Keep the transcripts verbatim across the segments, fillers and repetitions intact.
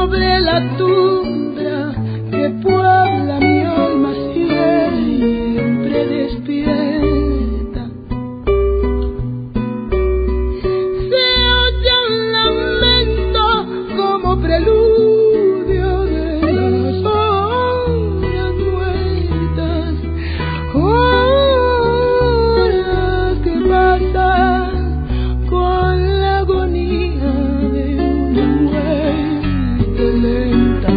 sobre la tundra que puebla mi alma siempre despierta. Se oye un lamento como preludio de las horas muertas, horas que pasan con la agonía de una muerte lenta.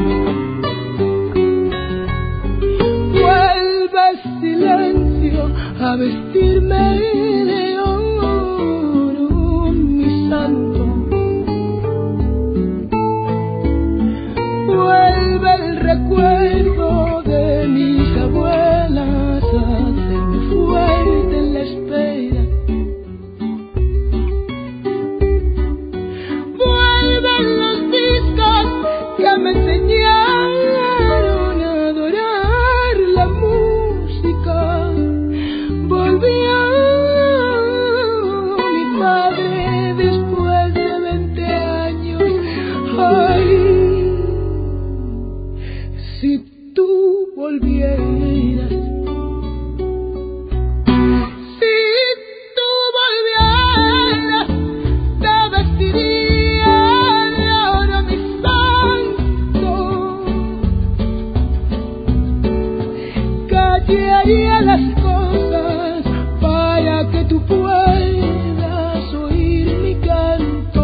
Vuelve el silencio a vestirme de oro, mi santo. Vuelve el recuerdo de mis abuelas a hacerme fuerte en la espera. Vuelven los discos que me enseñaron a adorar la música. Volvió mi padre después de veinte años. Ay, si tú volvieras, si tú volvieras, te vestiría de oro, mi santo. Callaría las cosas para que tú puedas oír mi canto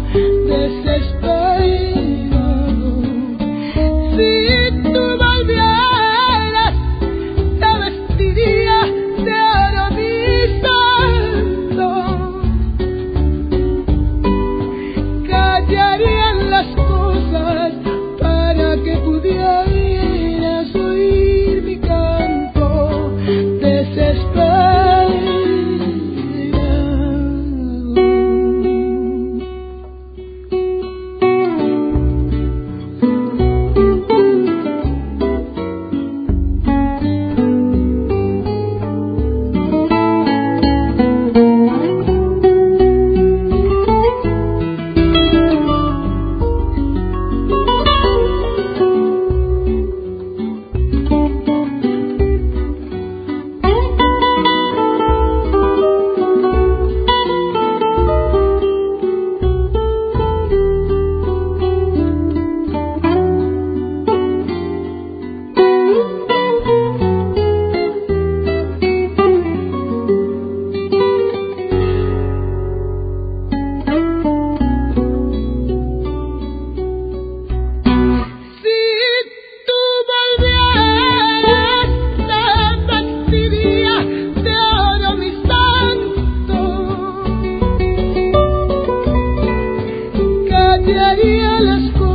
desesperado. Si tú volvieras, te vestiría de oro, mi santo. Callarían las cosas para que pudieras oír mi canto desesperado. Haría las cosas